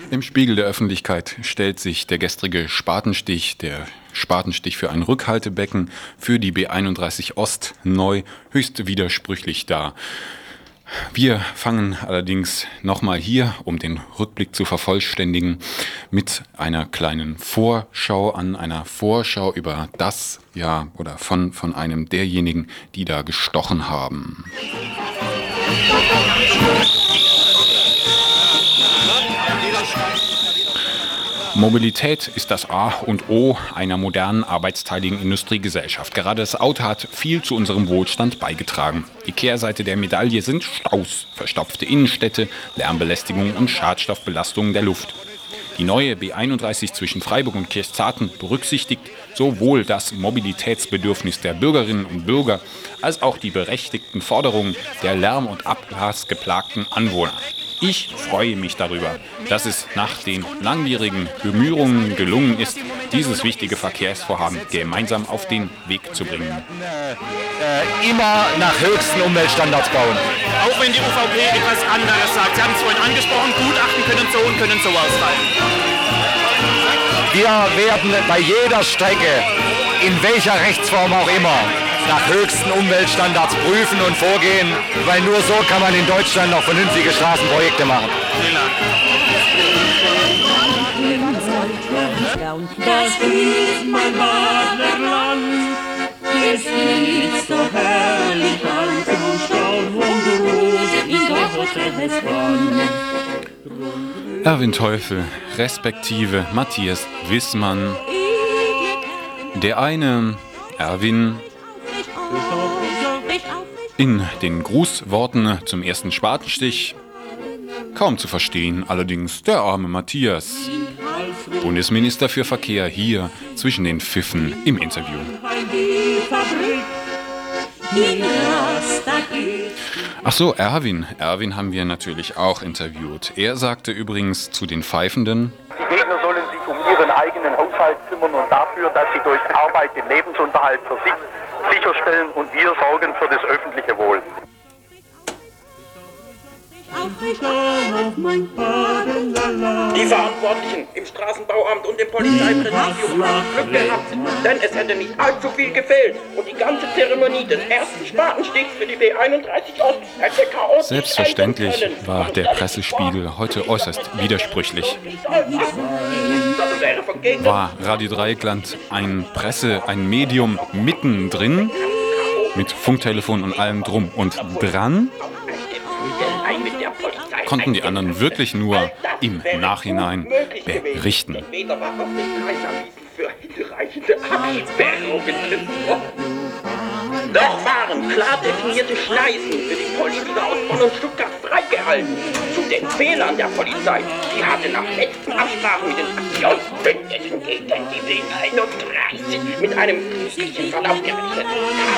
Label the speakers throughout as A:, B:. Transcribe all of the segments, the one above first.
A: Im Spiegel der Öffentlichkeit stellt sich der gestrige Spatenstich, der Spatenstich für ein Rückhaltebecken für die B31 Ost neu, höchst widersprüchlich dar. Wir fangen allerdings nochmal hier, um den Rückblick zu vervollständigen, mit einer kleinen Vorschau an, einer Vorschau über das, ja, oder von einem derjenigen, die da gestochen haben. Mobilität ist das A und O einer modernen arbeitsteiligen Industriegesellschaft. Gerade das Auto hat viel zu unserem Wohlstand beigetragen. Die Kehrseite der Medaille sind Staus, verstopfte Innenstädte, Lärmbelästigung und Schadstoffbelastungen der Luft. Die neue B31 zwischen Freiburg und Kirchzarten berücksichtigt sowohl das Mobilitätsbedürfnis der Bürgerinnen und Bürger als auch die berechtigten Forderungen der lärm- und abgasgeplagten Anwohner. Ich freue mich darüber, dass es nach den langwierigen Bemühungen gelungen ist, dieses wichtige Verkehrsvorhaben gemeinsam auf den Weg zu bringen.
B: Immer nach höchsten Umweltstandards bauen.
C: Auch wenn die UVP etwas anderes sagt. Sie haben es vorhin angesprochen, Gutachten können so und können so ausfallen.
B: Wir werden bei jeder Strecke, in welcher Rechtsform auch immer, nach höchsten Umweltstandards prüfen und vorgehen, weil nur so kann man in Deutschland noch vernünftige Straßenprojekte machen.
D: Das ist mein Badlerland, es sieht so herrlich aus, so Staub und Rot in der Hotelrestaurant.
A: Erwin Teufel, respektive Matthias Wissmann. Der eine, Erwin, in den Grußworten zum ersten Spatenstich kaum zu verstehen, allerdings der arme Matthias, Bundesminister für Verkehr, hier zwischen den Pfiffen im Interview. Ach so, Erwin haben wir natürlich auch interviewt. Er sagte übrigens zu den Pfeifenden:
E: Die Gegner sollen sich um ihren eigenen Haushalt kümmern und dafür, dass sie durch Arbeit den Lebensunterhalt für sich sicherstellen, und wir sorgen für das öffentliche Wohl.
C: Die Verantwortlichen im Straßenbauamt und im Polizeipräsidium haben Glück gehabt, denn es hätte nicht allzu viel gefehlt und die ganze Zeremonie des ersten Spatenstichs für die B31 Ost hätte chaotisch.
A: Selbstverständlich war der Pressespiegel heute äußerst widersprüchlich. War Radio Dreieckland ein Medium mittendrin mit Funktelefon und allem drum und dran? Konnten die anderen wirklich nur im Nachhinein berichten.
C: Doch waren klar definierte Schneisen für die Politiker aus Bonn und Stuttgart freigehalten. Zu den Fehlern der Polizei. Die hatte nach letzten Absprachen mit den Aktionsbündnissen gegen die B31 mit einem künstlichen Verlauf gerechnet.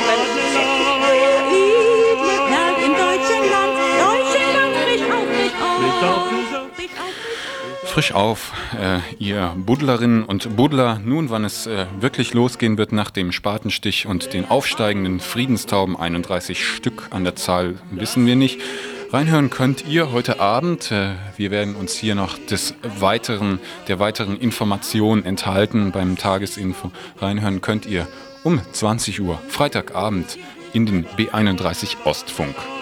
A: Frisch auf, ihr Buddlerinnen und Buddler. Nun, wann es wirklich losgehen wird nach dem Spatenstich und den aufsteigenden Friedenstauben, 31 Stück an der Zahl, wissen wir nicht. Reinhören könnt ihr heute Abend. Wir werden uns hier noch der weiteren Informationen enthalten beim Tagesinfo. Reinhören könnt ihr um 20 Uhr, Freitagabend, in den B31 Ostfunk.